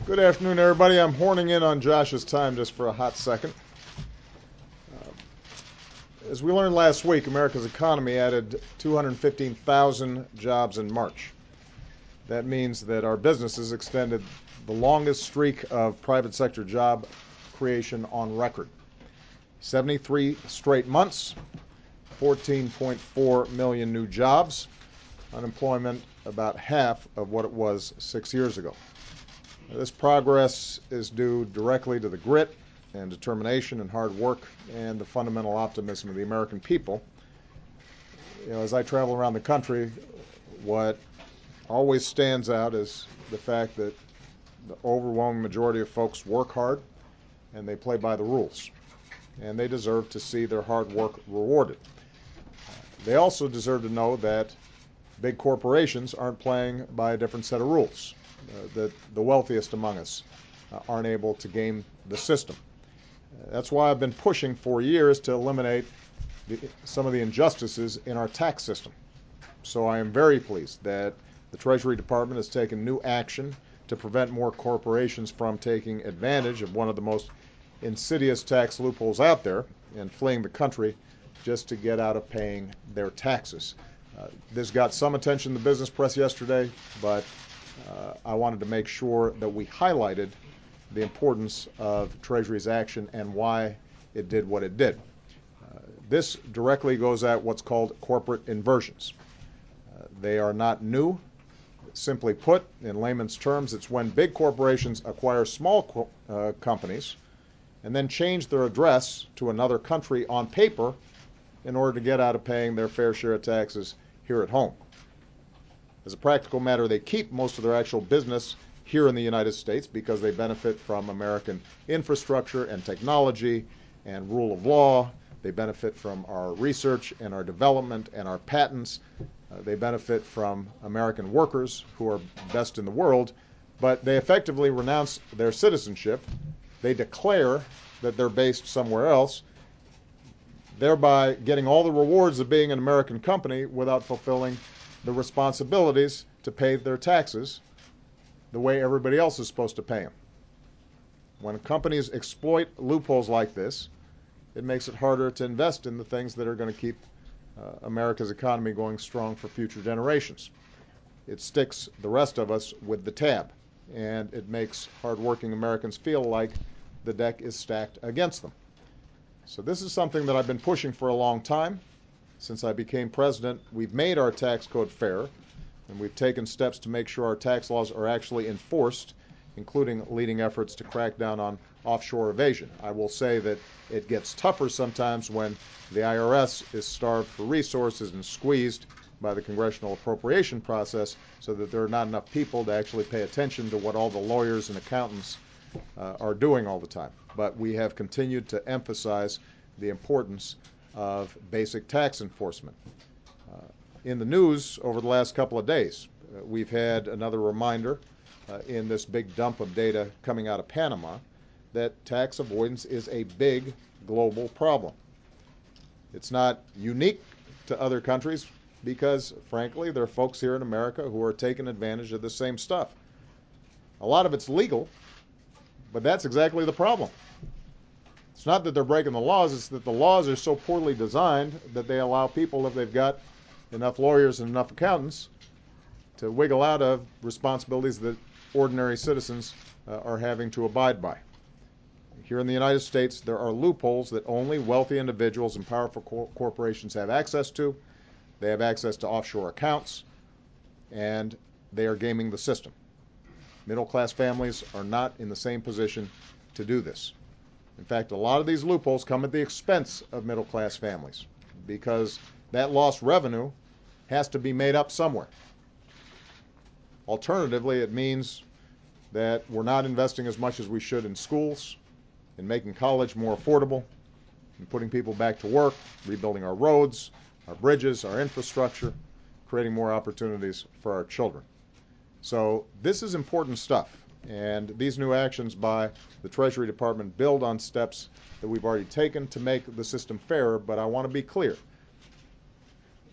Good afternoon, everybody. I'm horning in on Josh's time just for a hot second. As we learned last week, America's economy added 215,000 jobs in March. That means that our businesses extended the longest streak of private sector job creation on record. 73 straight months, 14.4 million new jobs, unemployment about half of what it was 6 years ago. This progress is due directly to the grit and determination and hard work and the fundamental optimism of the American people. As I travel around the country, what always stands out is the fact that the overwhelming majority of folks work hard and they play by the rules. And they deserve to see their hard work rewarded. They also deserve to know that big corporations aren't playing by a different set of rules. That the wealthiest among us aren't able to game the system. That's why I've been pushing for years to eliminate some of the injustices in our tax system. So I am very pleased that the Treasury Department has taken new action to prevent more corporations from taking advantage of one of the most insidious tax loopholes out there and fleeing the country just to get out of paying their taxes. This got some attention in the business press yesterday, but I wanted to make sure that we highlighted the importance of Treasury's action and why it did what it did. This directly goes at what's called corporate inversions. They are not new. Simply put, in layman's terms, it's when big corporations acquire small companies and then change their address to another country on paper in order to get out of paying their fair share of taxes here at home. As a practical matter, they keep most of their actual business here in the United States because they benefit from American infrastructure and technology and rule of law. They benefit from our research and our development and our patents. They benefit from American workers who are best in the world, but they effectively renounce their citizenship. They declare that they're based somewhere else, thereby getting all the rewards of being an American company without fulfilling the responsibilities to pay their taxes the way everybody else is supposed to pay them. When companies exploit loopholes like this, it makes it harder to invest in the things that are going to keep America's economy going strong for future generations. It sticks the rest of us with the tab, and it makes hardworking Americans feel like the deck is stacked against them. So this is something that I've been pushing for a long time. Since I became president, we've made our tax code fair, and we've taken steps to make sure our tax laws are actually enforced, including leading efforts to crack down on offshore evasion. I will say that it gets tougher sometimes when the IRS is starved for resources and squeezed by the congressional appropriation process so that there are not enough people to actually pay attention to what all the lawyers and accountants are doing all the time. But we have continued to emphasize the importance of basic tax enforcement. In the news over the last couple of days, we've had another reminder in this big dump of data coming out of Panama that tax avoidance is a big global problem. It's not unique to other countries because, frankly, there are folks here in America who are taking advantage of the same stuff. A lot of it's legal, but that's exactly the problem. It's not that they're breaking the laws, it's that the laws are so poorly designed that they allow people, if they've got enough lawyers and enough accountants, to wiggle out of responsibilities that ordinary citizens are having to abide by. Here in the United States, there are loopholes that only wealthy individuals and powerful corporations have access to. They have access to offshore accounts, and they are gaming the system. Middle-class families are not in the same position to do this. In fact, a lot of these loopholes come at the expense of middle-class families because that lost revenue has to be made up somewhere. Alternatively, it means that we're not investing as much as we should in schools, in making college more affordable, in putting people back to work, rebuilding our roads, our bridges, our infrastructure, creating more opportunities for our children. So this is important stuff. And these new actions by the Treasury Department build on steps that we've already taken to make the system fairer, but I want to be clear.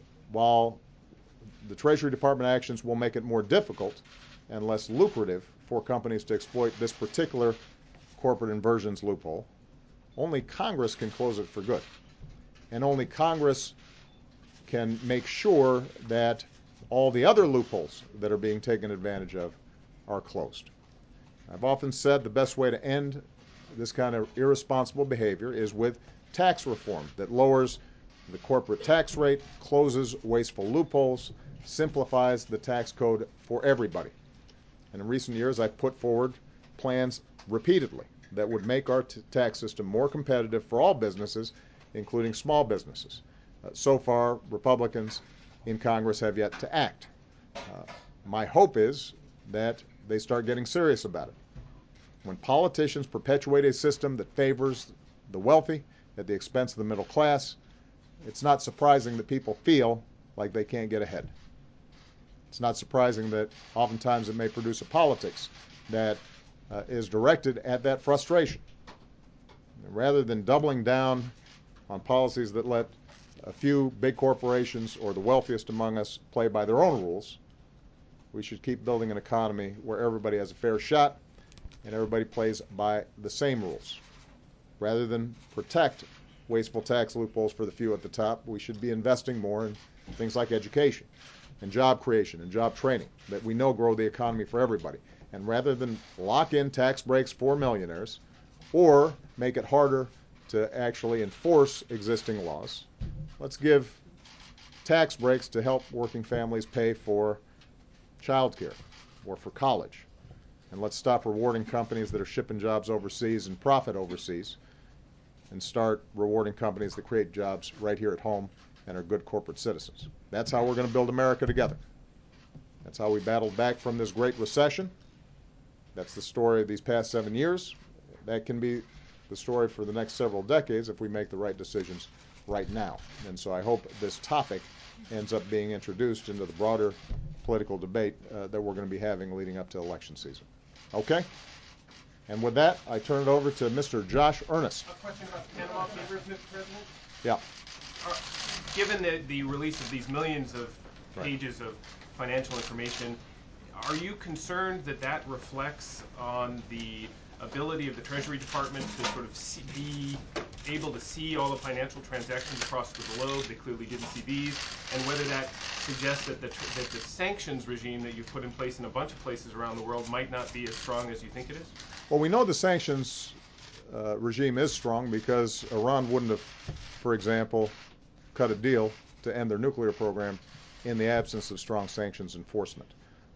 While the Treasury Department actions will make it more difficult and less lucrative for companies to exploit this particular corporate inversions loophole. Only Congress can close it for good. And only Congress can make sure that all the other loopholes that are being taken advantage of are closed. I've often said the best way to end this kind of irresponsible behavior is with tax reform that lowers the corporate tax rate, closes wasteful loopholes, simplifies the tax code for everybody. And in recent years, I've put forward plans repeatedly that would make our tax system more competitive for all businesses, including small businesses. So far, Republicans in Congress have yet to act. My hope is that they start getting serious about it. When politicians perpetuate a system that favors the wealthy at the expense of the middle class, it's not surprising that people feel like they can't get ahead. It's not surprising that oftentimes it may produce a politics that is directed at that frustration. Rather than doubling down on policies that let a few big corporations or the wealthiest among us play by their own rules, we should keep building an economy where everybody has a fair shot and everybody plays by the same rules. Rather than protect wasteful tax loopholes for the few at the top, we should be investing more in things like education and job creation and job training that we know grow the economy for everybody. And rather than lock in tax breaks for millionaires or make it harder to actually enforce existing laws, let's give tax breaks to help working families pay for child care or for college. And let's stop rewarding companies that are shipping jobs overseas and profit overseas and start rewarding companies that create jobs right here at home and are good corporate citizens. That's how we're going to build America together. That's how we battled back from this great recession. That's the story of these past 7 years. That can be the story for the next several decades if we make the right decisions right now. And so I hope this topic ends up being introduced into the broader political debate that we're going to be having leading up to election season. Okay? And with that, I turn it over to Mr. Josh Earnest. A question about the Panama Papers, Mr. President? Yeah. Given the release of these millions of pages of financial information, are you concerned that that reflects on the ability of the Treasury Department to sort of be able to see all the financial transactions across the globe? They clearly didn't see these. And whether that suggests that the sanctions regime that you've put in place in a bunch of places around the world might not be as strong as you think it is? Well, we know the sanctions regime is strong because Iran wouldn't have, for example, cut a deal to end their nuclear program in the absence of strong sanctions enforcement.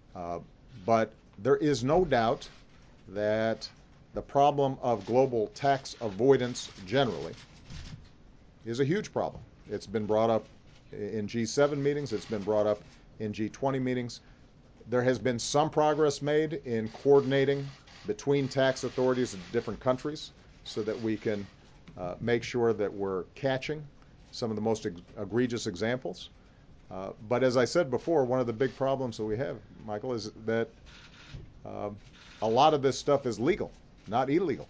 But there is no doubt that the problem of global tax avoidance generally is a huge problem. It's been brought up in G7 meetings. It's been brought up in G20 meetings. There has been some progress made in coordinating between tax authorities in different countries so that we can make sure that we're catching some of the most egregious examples. But as I said before, one of the big problems that we have, Michael, is that a lot of this stuff is legal, not illegal.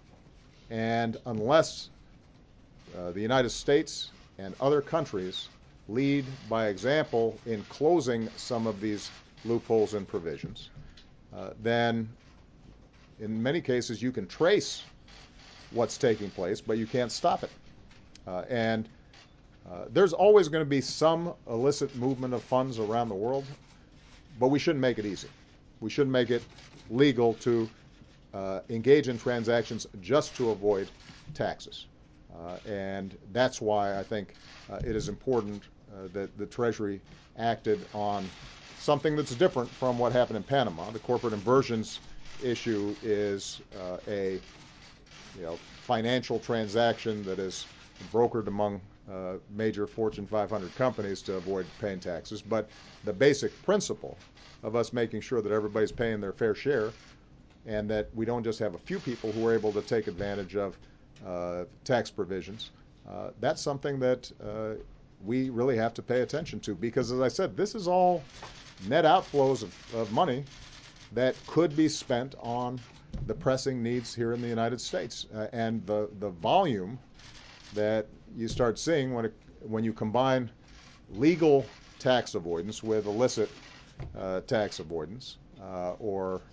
And unless the United States and other countries lead by example in closing some of these loopholes and provisions, then in many cases you can trace what's taking place, but you can't stop it. And there's always going to be some illicit movement of funds around the world, but we shouldn't make it easy. We shouldn't make it legal to engage in transactions just to avoid taxes. And that's why I think it is important that the Treasury acted on something that's different from what happened in Panama. The corporate inversions issue is a financial transaction that is brokered among major Fortune 500 companies to avoid paying taxes. But the basic principle of us making sure that everybody's paying their fair share and that we don't just have a few people who are able to take advantage of tax provisions, that's something that we really have to pay attention to. Because, as I said, this is all net outflows of money that could be spent on the pressing needs here in the United States. And the volume that you start seeing when you combine legal tax avoidance with illicit tax avoidance or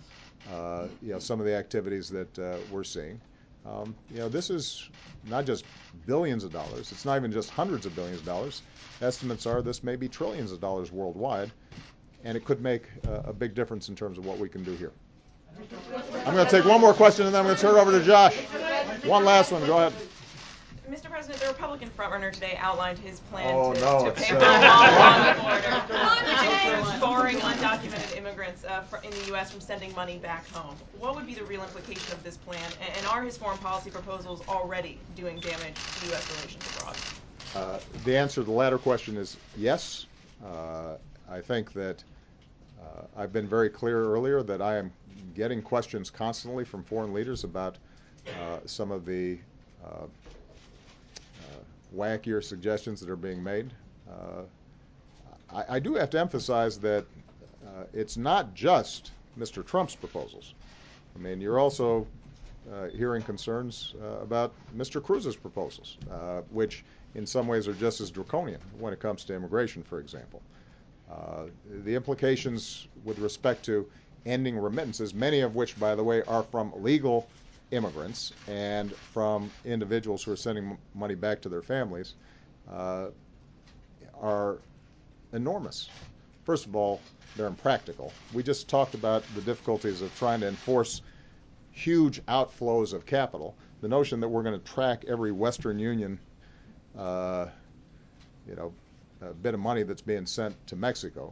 some of the activities that we're seeing. This is not just billions of dollars. It's not even just hundreds of billions of dollars. Estimates are this may be trillions of dollars worldwide, and it could make a big difference in terms of what we can do here. I'm going to take one more question, and then I'm going to turn it over to Josh. One last one. Go ahead. Mr. President, the Republican frontrunner today outlined his plan to pay it's for a wall on the border, which includes barring undocumented immigrants in the U.S. from sending money back home. What would be the real implication of this plan, and are his foreign policy proposals already doing damage to U.S. relations abroad? The answer to the latter question is yes. I think that I've been very clear earlier that I am getting questions constantly from foreign leaders about some of the wackier suggestions that are being made. I do have to emphasize that it's not just Mr. Trump's proposals. I mean, you're also hearing concerns about Mr. Cruz's proposals, which in some ways are just as draconian when it comes to immigration, for example. The implications with respect to ending remittances, many of which, by the way, are from legal immigrants and from individuals who are sending money back to their families, are enormous. First of all, they're impractical. We just talked about the difficulties of trying to enforce huge outflows of capital. The notion that we're going to track every Western Union bit of money that's being sent to Mexico,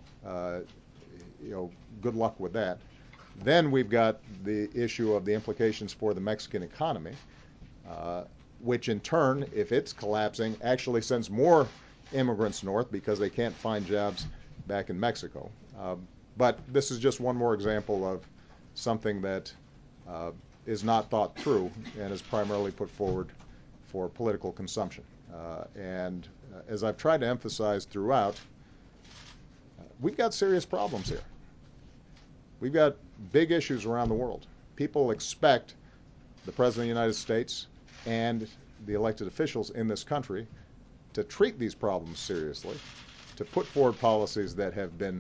good luck with that. Then we've got the issue of the implications for the Mexican economy, which in turn, if it's collapsing, actually sends more immigrants north because they can't find jobs back in Mexico. But this is just one more example of something that is not thought through and is primarily put forward for political consumption. And as I've tried to emphasize throughout, we've got serious problems here. We've got big issues around the world. People expect the President of the United States and the elected officials in this country to treat these problems seriously, to put forward policies that have been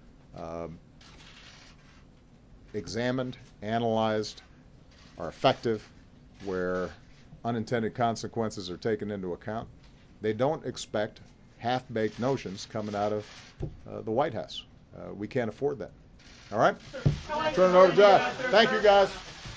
examined, analyzed, are effective, where unintended consequences are taken into account. They don't expect half-baked notions coming out of the White House. We can't afford that. All right? Turn it over to Josh. Thank you, guys.